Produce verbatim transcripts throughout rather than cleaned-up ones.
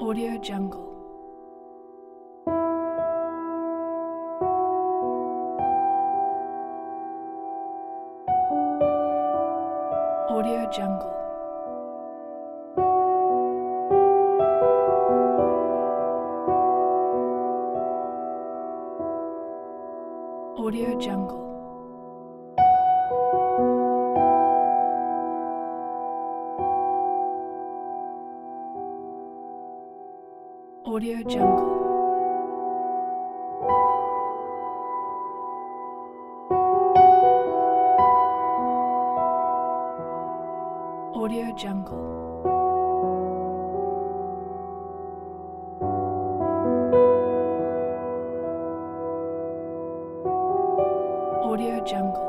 Audio Jungle. Audio Jungle. Audio Jungle. Audio Jungle. Audio Jungle. Audio Jungle.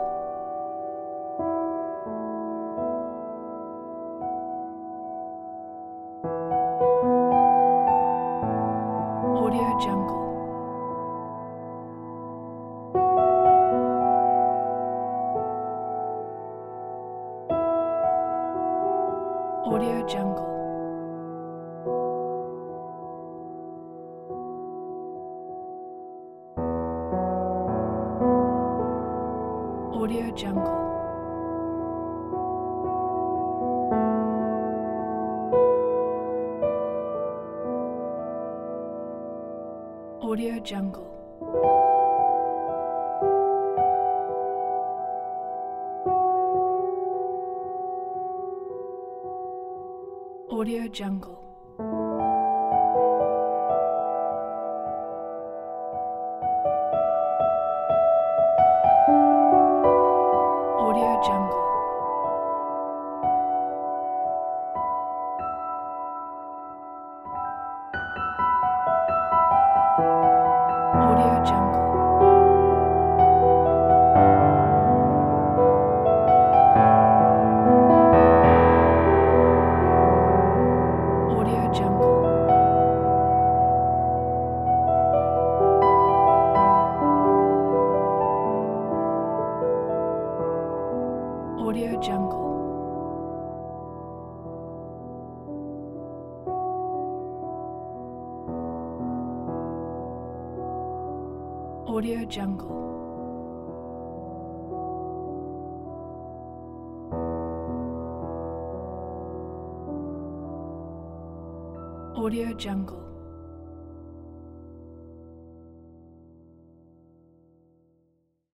Audio Jungle. Audio Jungle. Audio Jungle. Audio Jungle. Audio Jungle. Audio Jungle. Audio Jungle. Audio Jungle. Audio Jungle. Audio Jungle. Audio Jungle.